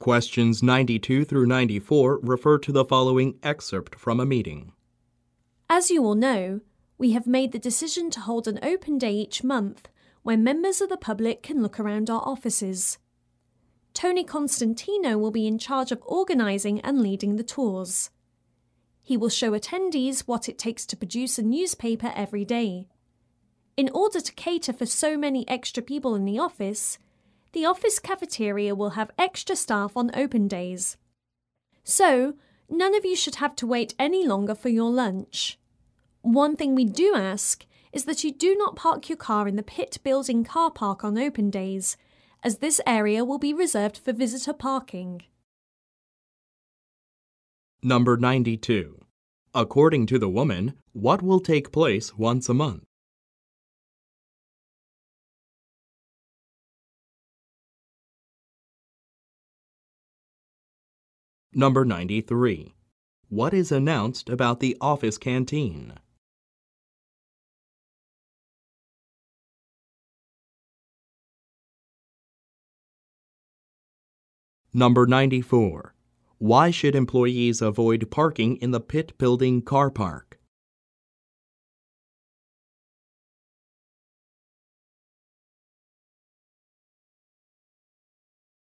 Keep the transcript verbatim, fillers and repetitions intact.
Questions ninety-two through ninety-four refer to the following excerpt from a meeting. As you all know, we have made the decision to hold an open day each month where members of the public can look around our offices. Tony Constantino will be in charge of organising and leading the tours. He will show attendees what it takes to produce a newspaper every day. In order to cater for so many extra people in the office, the office cafeteria will have extra staff on open days. So, none of you should have to wait any longer for your lunch. One thing we do ask is that you do not park your car in the Pitt Building car park on open days, as this area will be reserved for visitor parking. Number ninety-two. According to the woman, what will take place once a month? Number ninety-three. What is announced about the office canteen? Number ninety-four. Why should employees avoid parking in the Pitt Building car park?